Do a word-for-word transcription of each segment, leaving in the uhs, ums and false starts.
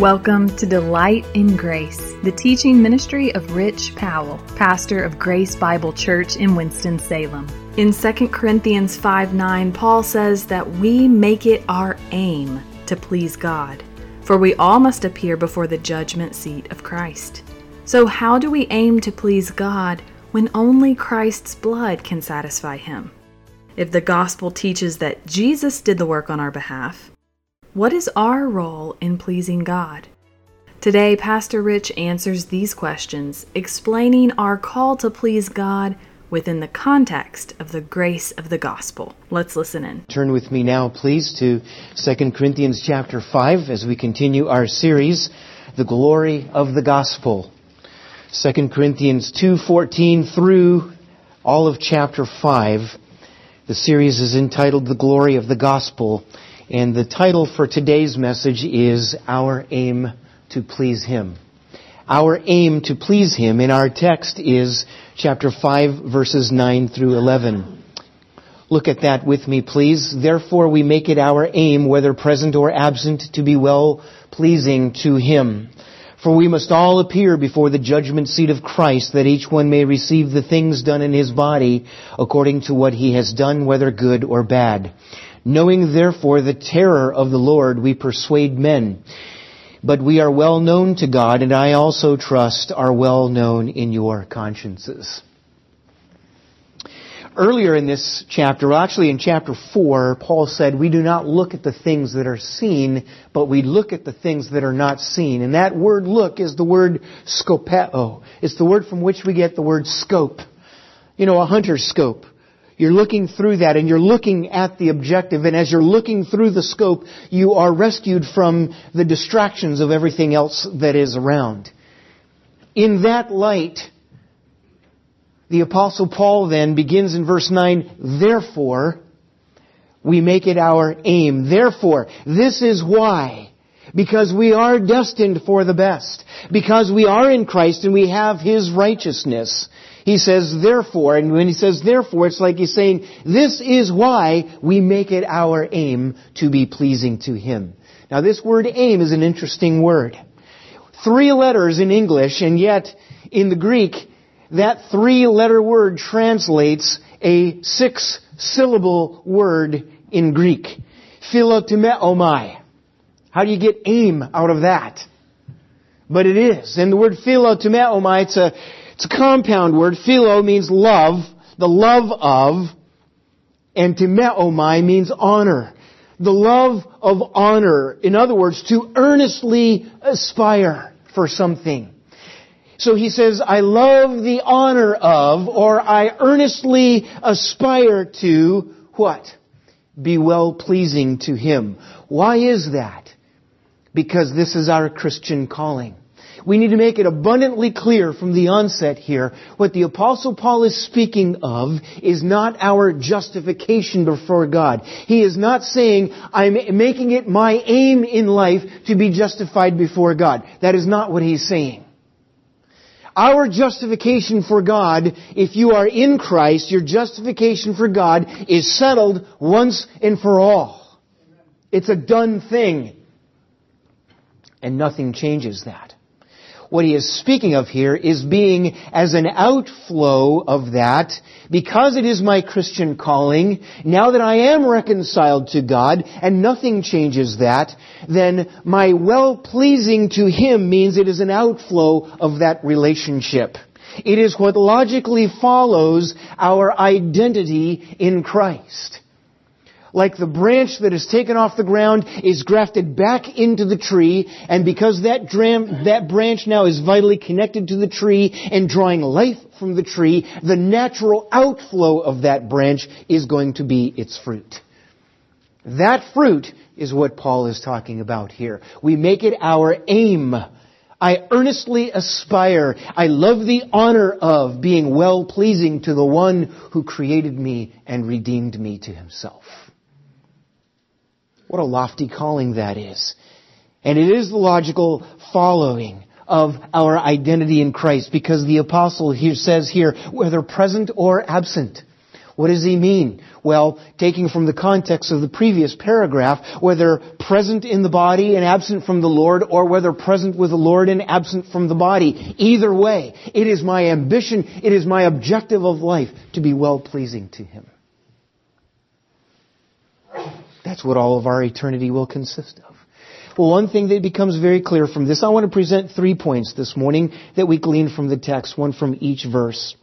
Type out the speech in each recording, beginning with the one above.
Welcome to Delight in Grace, the teaching ministry of Rich Powell, pastor of Grace Bible Church in Winston-Salem. In Second Corinthians five nine, Paul says that we make it our aim to please God, for we all must appear before the judgment seat of Christ. So how do we aim to please God when only Christ's blood can satisfy Him? If the gospel teaches that Jesus did the work on our behalf, what is our role in pleasing God? Today, Pastor Rich answers these questions, explaining our call to please God within the context of the grace of the gospel. Let's listen in. Turn with me now, please, to Second Corinthians chapter five as we continue our series, The Glory of the Gospel. Second Corinthians two fourteen through all of chapter five. The series is entitled The Glory of the Gospel. And the title for today's message is Our Aim to Please Him. Our aim to please Him, and our text is chapter five, verses nine through eleven. Look at that with me, please. Therefore we make it our aim, whether present or absent, to be well-pleasing to Him. For we must all appear before the judgment seat of Christ, that each one may receive the things done in his body according to what he has done, whether good or bad. Knowing therefore the terror of the Lord, we persuade men. But we are well known to God, and I also trust are well known in your consciences. Earlier in this chapter, well actually in chapter four, Paul said we do not look at the things that are seen, but we look at the things that are not seen. And that word look is the word skopeo. It's the word from which we get the word scope. You know, a hunter's scope. You're looking through that and you're looking at the objective, and as you're looking through the scope, you are rescued from the distractions of everything else that is around. In that light, the Apostle Paul then begins in verse nine, therefore, we make it our aim. Therefore, this is why. Because we are destined for the best. Because we are in Christ and we have His righteousness. He says, therefore, and when he says therefore, it's like he's saying, this is why we make it our aim to be pleasing to Him. Now this word aim is an interesting word. Three letters in English, and yet in the Greek, that three-letter word translates a six-syllable word in Greek. Philotimeomai. How do you get aim out of that? But it is. And the word philotimeomai, it's a It's a compound word. Philo means love, the love of, and timeomai means honor. The love of honor. In other words, to earnestly aspire for something. So he says, I love the honor of, or I earnestly aspire to, what? Be well-pleasing to Him. Why is that? Because this is our Christian calling. We need to make it abundantly clear from the onset here, what the Apostle Paul is speaking of is not our justification before God. He is not saying, I'm making it my aim in life to be justified before God. That is not what he's saying. Our justification for God, if you are in Christ, your justification for God is settled once and for all. It's a done thing. And nothing changes that. What he is speaking of here is being as an outflow of that, because it is my Christian calling, now that I am reconciled to God and nothing changes that, then my well-pleasing to Him means it is an outflow of that relationship. It is what logically follows our identity in Christ. Like the branch that is taken off the ground is grafted back into the tree, and because that dram, that branch now is vitally connected to the tree and drawing life from the tree, the natural outflow of that branch is going to be its fruit. That fruit is what Paul is talking about here. We make it our aim. I earnestly aspire. I love the honor of being well-pleasing to the one who created me and redeemed me to Himself. What a lofty calling that is. And it is the logical following of our identity in Christ, because the apostle here says here, whether present or absent. What does he mean? Well, taking from the context of the previous paragraph, whether present in the body and absent from the Lord, or whether present with the Lord and absent from the body. Either way, it is my ambition, it is my objective of life to be well-pleasing to Him. That's what all of our eternity will consist of. Well, one thing that becomes very clear from this, I want to present three points this morning that we glean from the text, one from each verse.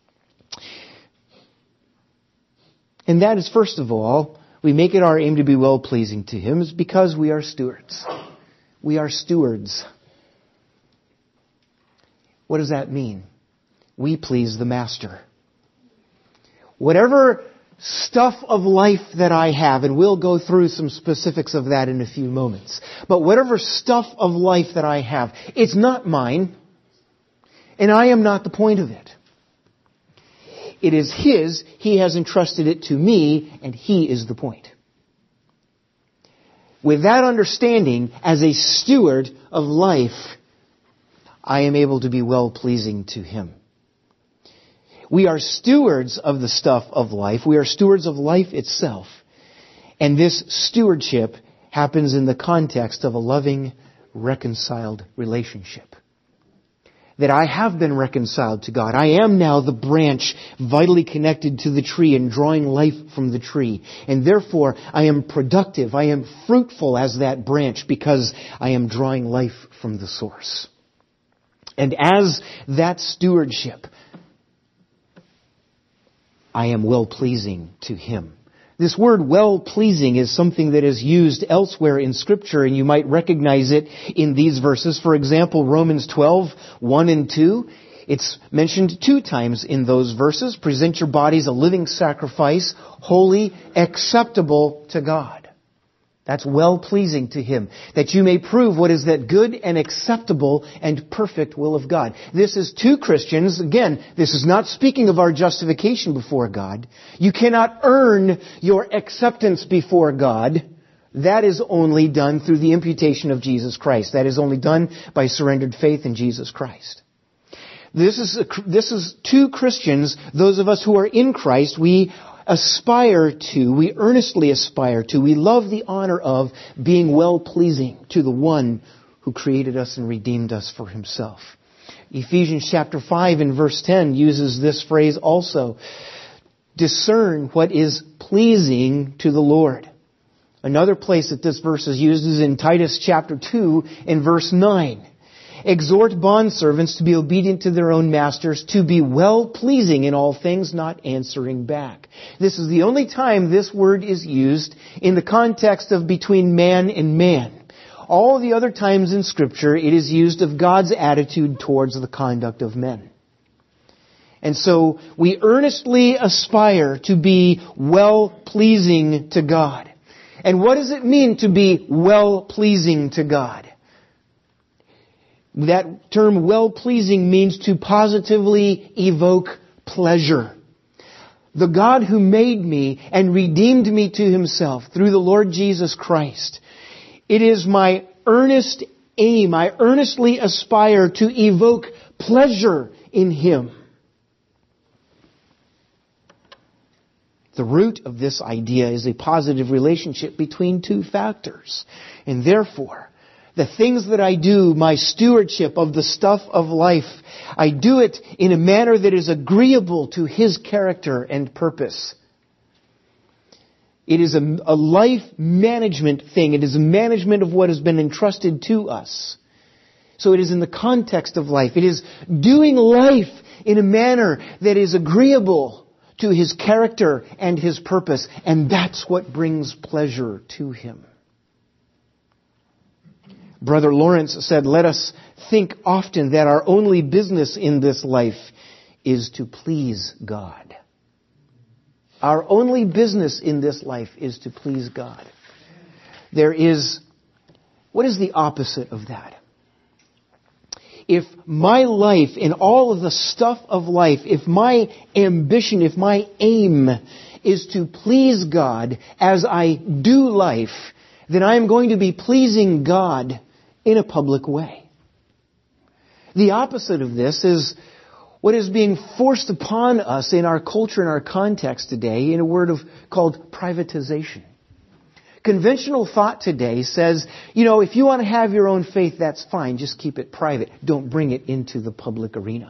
And that is, first of all, we make it our aim to be well-pleasing to Him is because we are stewards. We are stewards. What does that mean? We please the Master. Whatever stuff of life that I have, and we'll go through some specifics of that in a few moments, but whatever stuff of life that I have, it's not mine, and I am not the point of it. It is His, He has entrusted it to me, and He is the point. With that understanding, as a steward of life, I am able to be well-pleasing to Him. We are stewards of the stuff of life. We are stewards of life itself. And this stewardship happens in the context of a loving, reconciled relationship. That I have been reconciled to God. I am now the branch vitally connected to the tree and drawing life from the tree. And therefore, I am productive. I am fruitful as that branch because I am drawing life from the source. And as that stewardship, I am well-pleasing to Him. This word well-pleasing is something that is used elsewhere in Scripture, and you might recognize it in these verses. For example, Romans twelve, one and two. It's mentioned two times in those verses. Present your bodies a living sacrifice, holy, acceptable to God. That's well-pleasing to Him, that you may prove what is that good and acceptable and perfect will of God. This is two Christians. Again, this is not speaking of our justification before God. You cannot earn your acceptance before God. That is only done through the imputation of Jesus Christ. That is only done by surrendered faith in Jesus Christ. This is, a, this is two Christians, those of us who are in Christ, we aspire to, we earnestly aspire to, we love the honor of being well-pleasing to the one who created us and redeemed us for Himself. Ephesians chapter five and verse ten uses this phrase also. Discern what is pleasing to the Lord. Another place that this verse is used is in Titus chapter two and verse nine. Exhort bondservants to be obedient to their own masters, to be well-pleasing in all things, not answering back. This is the only time this word is used in the context of between man and man. All the other times in Scripture, it is used of God's attitude towards the conduct of men. And so, we earnestly aspire to be well-pleasing to God. And what does it mean to be well-pleasing to God? That term well-pleasing means to positively evoke pleasure. The God who made me and redeemed me to Himself through the Lord Jesus Christ. It is my earnest aim, I earnestly aspire to evoke pleasure in Him. The root of this idea is a positive relationship between two factors. And therefore, the things that I do, my stewardship of the stuff of life, I do it in a manner that is agreeable to His character and purpose. It is a, a life management thing. It is a management of what has been entrusted to us. So it is in the context of life. It is doing life in a manner that is agreeable to His character and His purpose. And that's what brings pleasure to Him. Brother Lawrence said, let us think often that our only business in this life is to please God. Our only business in this life is to please God. There is, what is the opposite of that? If my life, in all of the stuff of life, if my ambition, if my aim is to please God as I do life, then I am going to be pleasing God in a public way. The opposite of this is what is being forced upon us in our culture and our context today in a word of called privatization. Conventional thought today says, you know, if you want to have your own faith, that's fine. Just keep it private. Don't bring it into the public arena.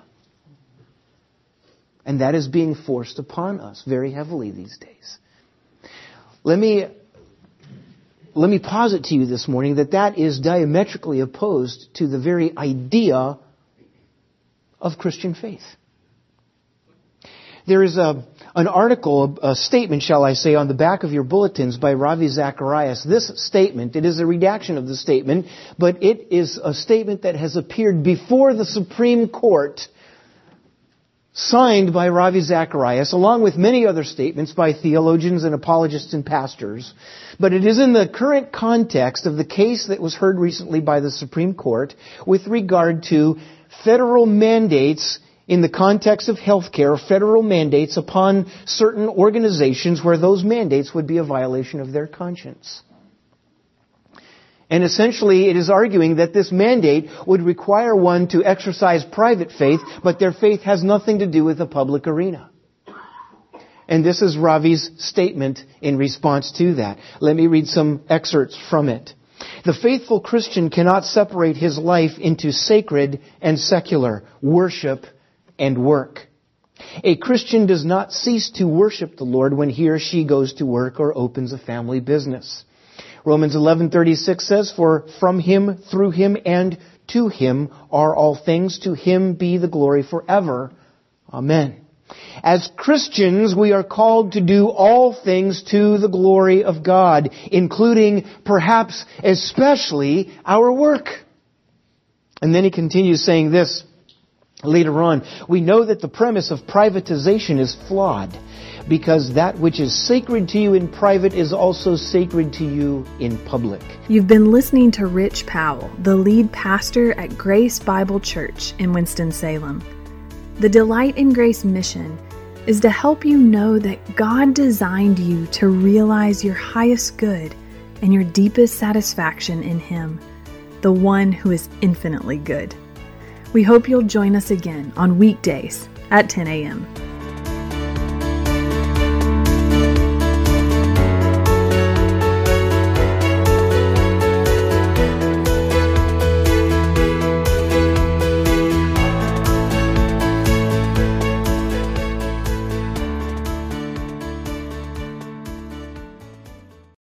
And that is being forced upon us very heavily these days. Let me, let me posit to you this morning that that is diametrically opposed to the very idea of Christian faith. There is a, an article, a statement, shall I say, on the back of your bulletins by Ravi Zacharias. This statement, it is a redaction of the statement, but it is a statement that has appeared before the Supreme Court, signed by Ravi Zacharias, along with many other statements by theologians and apologists and pastors. But it is in the current context of the case that was heard recently by the Supreme Court with regard to federal mandates in the context of healthcare, federal mandates upon certain organizations where those mandates would be a violation of their conscience. And essentially, it is arguing that this mandate would require one to exercise private faith, but their faith has nothing to do with the public arena. And this is Ravi's statement in response to that. Let me read some excerpts from it. The faithful Christian cannot separate his life into sacred and secular, worship and work. A Christian does not cease to worship the Lord when he or she goes to work or opens a family business. Romans eleven thirty-six says, "For from Him, through Him, and to Him are all things. To Him be the glory forever. Amen." As Christians, we are called to do all things to the glory of God, including, perhaps especially, our work. And then he continues saying this later on. We know that the premise of privatization is flawed, because that which is sacred to you in private is also sacred to you in public. You've been listening to Rich Powell, the lead pastor at Grace Bible Church in Winston-Salem. The Delight in Grace mission is to help you know that God designed you to realize your highest good and your deepest satisfaction in Him, the one who is infinitely good. We hope you'll join us again on weekdays at ten a.m.